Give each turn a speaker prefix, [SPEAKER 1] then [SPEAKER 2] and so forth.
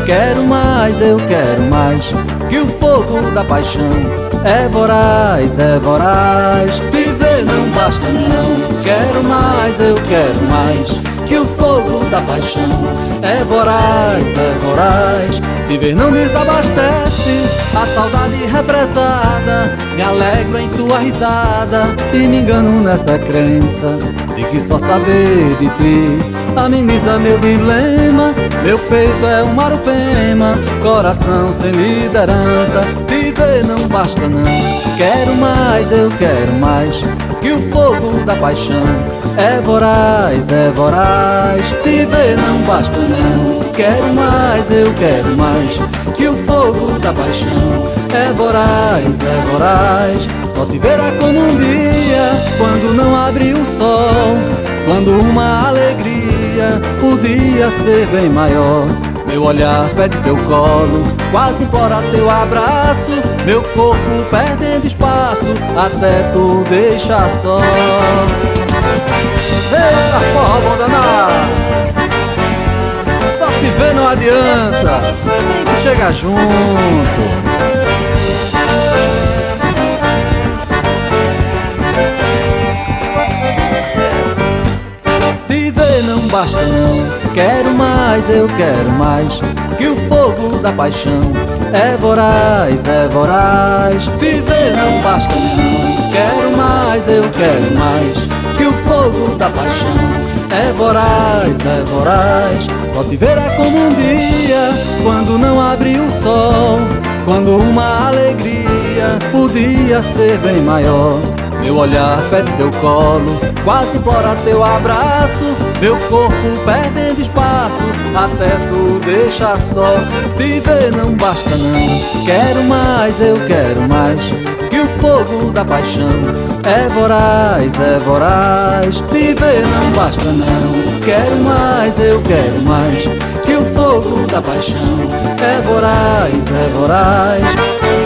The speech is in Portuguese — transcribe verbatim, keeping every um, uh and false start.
[SPEAKER 1] quero mais, eu quero mais. Que o fogo da paixão é voraz, é voraz. Viver não basta não, quero mais, eu quero mais. Que o fogo da paixão é voraz, é voraz. Viver não desabastece a saudade represada. Me alegro em tua risada e me engano nessa crença de que só saber de ti ameniza meu dilema. Meu peito é um marupema, coração sem liderança. Viver não basta não, quero mais, eu quero mais. Que o fogo da paixão é voraz, é voraz. Viver não basta não, quero mais, eu quero mais. Que o fogo da paixão é voraz, é voraz. Só te verá como um dia, quando não abre o sol, quando uma alegria podia ser bem maior. Meu olhar pede teu colo, quase implora teu abraço. Meu corpo perdendo espaço, até tu deixa só. Eita forró bom danado, só te ver não adianta, tem que chegar junto. Viver não basta não, quero mais, eu quero mais. Que o fogo da paixão é voraz, é voraz. Viver não basta não, quero mais, eu quero mais. Que o fogo da paixão é voraz, é voraz. Só te verá como um dia, quando não abre o sol, quando uma alegria podia ser bem maior. Meu olhar pede teu colo, quase implora teu abraço. Meu corpo perdendo espaço, até tu deixa só. Viver não basta não, quero mais, eu quero mais. Que o fogo da paixão é voraz, é voraz. Viver não basta não, quero mais, eu quero mais. Que o fogo da paixão é voraz, é voraz.